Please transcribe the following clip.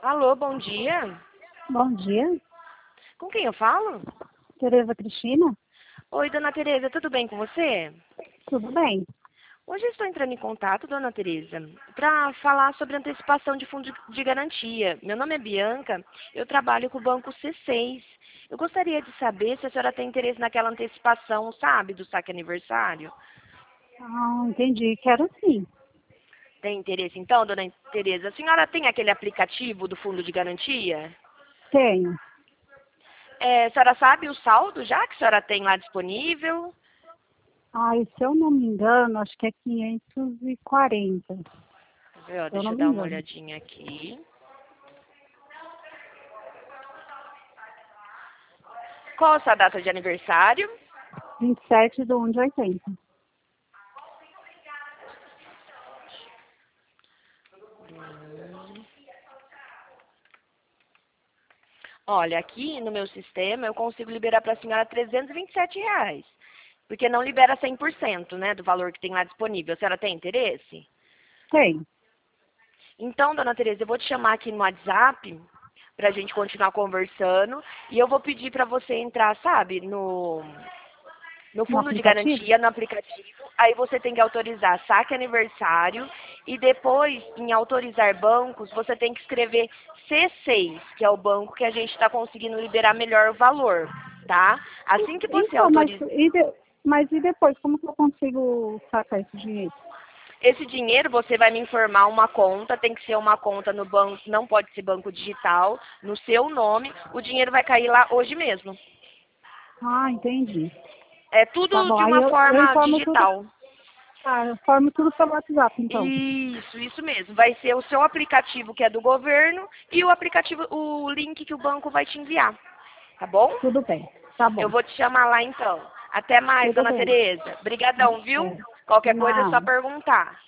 Alô, bom dia. Bom dia, Com quem eu falo? Tereza Cristina. Oi, dona Tereza, tudo bem com você? Tudo bem? Hoje eu estou entrando em contato, dona Tereza, para falar sobre antecipação de fundo de garantia. Meu nome é Bianca, eu trabalho com o Banco C6. Eu gostaria de saber se a senhora tem interesse naquela antecipação, sabe, do saque aniversário. Entendi. Quero sim. Tem interesse então, dona Tereza? A senhora tem aquele aplicativo do fundo de garantia? Tenho. A senhora sabe o saldo já que a senhora tem lá disponível? E se eu não me engano, acho que é 540. Quer ver, ó, Se eu deixa não eu me dar uma engano. olhadinha aqui. Qual a sua data de aniversário? 27/1/80. Olha, aqui no meu sistema eu consigo liberar para a senhora R$ 327, porque não libera 100%, né, do valor que tem lá disponível. A senhora tem interesse? Tenho. Então, dona Tereza, eu vou te chamar aqui no WhatsApp para a gente continuar conversando e eu vou pedir para você entrar, sabe, no No fundo de aplicativo? garantia, no aplicativo. Aí você tem que autorizar saque aniversário e depois, em autorizar bancos, você tem que escrever C6, que é o banco que a gente está conseguindo liberar melhor o valor, tá? Assim que você Então, autoriza mas e depois? Como que eu consigo sacar esse dinheiro? esse dinheiro, você vai me informar uma conta, tem que ser uma conta no banco, não pode ser banco digital, no seu nome, o dinheiro vai cair lá hoje mesmo. Entendi. É Tá tudo bom. de Aí uma eu forma informo tudo. digital. Eu informo tudo pelo WhatsApp, então. Isso mesmo. Vai ser o seu aplicativo que é do governo e o aplicativo, o link que o banco vai te enviar. Tá bom? Tudo bem. Tá Eu bom. vou te chamar lá então. Até mais, Tudo dona bem. Tereza. Brigadão, viu? É. De Qualquer coisa é só nada. perguntar.